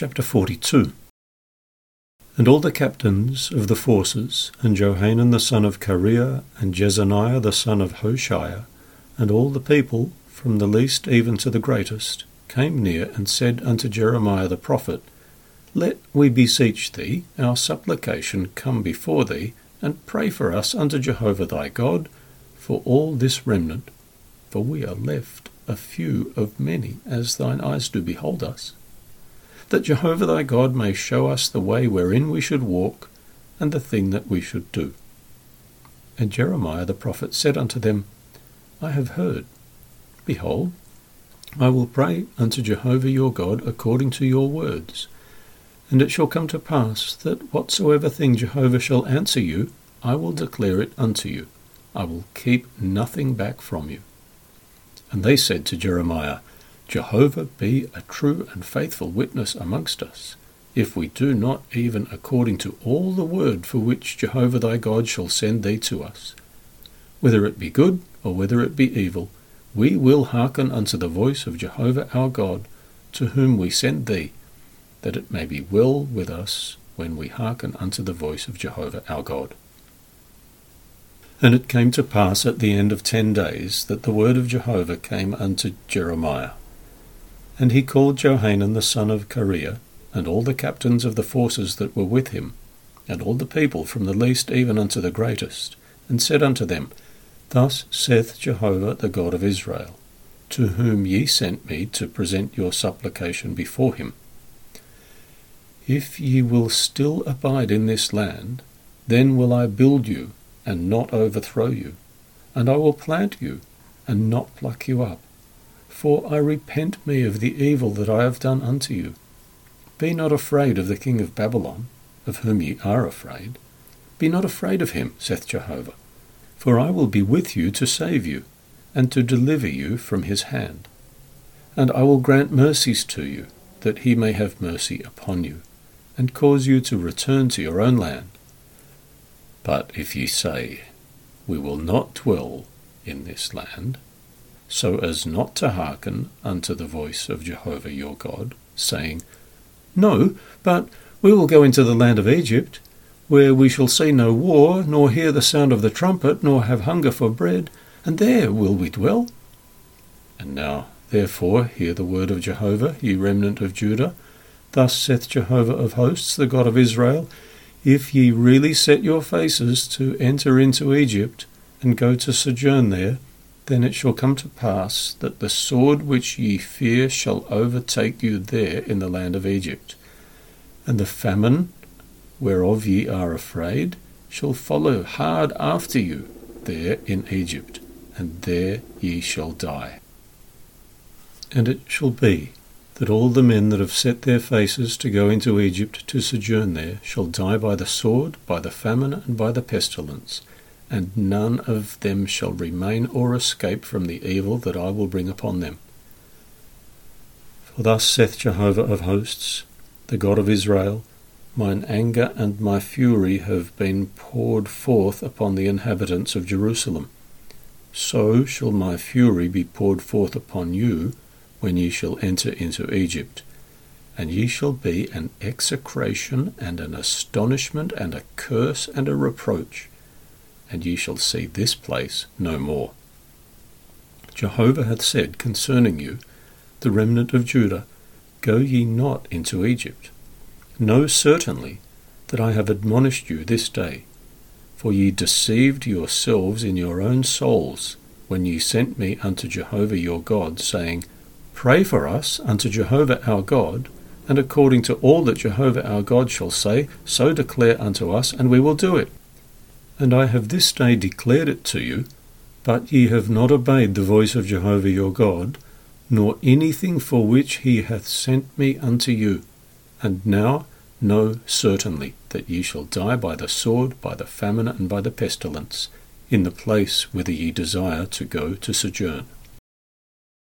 Chapter 42. And all the captains of the forces, and Johanan the son of Kareah, and Jezaniah the son of Hoshaiah, and all the people, from the least even to the greatest, came near and said unto Jeremiah the prophet, Let, we beseech thee, our supplication come before thee, and pray for us unto Jehovah thy God, for all this remnant, for we are left a few of many, as thine eyes do behold us, that Jehovah thy God may show us the way wherein we should walk, and the thing that we should do. And Jeremiah the prophet said unto them, I have heard. Behold, I will pray unto Jehovah your God according to your words. And it shall come to pass that whatsoever thing Jehovah shall answer you, I will declare it unto you. I will keep nothing back from you. And they said to Jeremiah, Jehovah be a true and faithful witness amongst us, if we do not even according to all the word for which Jehovah thy God shall send thee to us. Whether it be good, or whether it be evil, we will hearken unto the voice of Jehovah our God, to whom we send thee, that it may be well with us when we hearken unto the voice of Jehovah our God. And it came to pass at the end of 10 days that the word of Jehovah came unto Jeremiah. And he called Johanan the son of Kareah, and all the captains of the forces that were with him, and all the people from the least even unto the greatest, and said unto them, Thus saith Jehovah the God of Israel, to whom ye sent me to present your supplication before him. If ye will still abide in this land, then will I build you, and not overthrow you, and I will plant you, and not pluck you up. For I repent me of the evil that I have done unto you. Be not afraid of the king of Babylon, of whom ye are afraid. Be not afraid of him, saith Jehovah. For I will be with you to save you, and to deliver you from his hand. And I will grant mercies to you, that he may have mercy upon you, and cause you to return to your own land. But if ye say, We will not dwell in this land, so as not to hearken unto the voice of Jehovah your God, saying, No, but we will go into the land of Egypt, where we shall see no war, nor hear the sound of the trumpet, nor have hunger for bread, and there will we dwell. And now, therefore, hear the word of Jehovah, ye remnant of Judah. Thus saith Jehovah of hosts, the God of Israel, If ye really set your faces to enter into Egypt, and go to sojourn there, then it shall come to pass that the sword which ye fear shall overtake you there in the land of Egypt, and the famine whereof ye are afraid shall follow hard after you there in Egypt, and there ye shall die. And it shall be that all the men that have set their faces to go into Egypt to sojourn there shall die by the sword, by the famine, and by the pestilence, and none of them shall remain or escape from the evil that I will bring upon them. For thus saith Jehovah of hosts, the God of Israel, Mine anger and my fury have been poured forth upon the inhabitants of Jerusalem. So shall my fury be poured forth upon you, when ye shall enter into Egypt. And ye shall be an execration and an astonishment and a curse and a reproach, and ye shall see this place no more. Jehovah hath said concerning you, the remnant of Judah, Go ye not into Egypt. Know certainly that I have admonished you this day, for ye deceived yourselves in your own souls, when ye sent me unto Jehovah your God, saying, Pray for us unto Jehovah our God, and according to all that Jehovah our God shall say, so declare unto us, and we will do it. And I have this day declared it to you, but ye have not obeyed the voice of Jehovah your God, nor anything for which he hath sent me unto you. And now know certainly that ye shall die by the sword, by the famine, and by the pestilence, in the place whither ye desire to go to sojourn.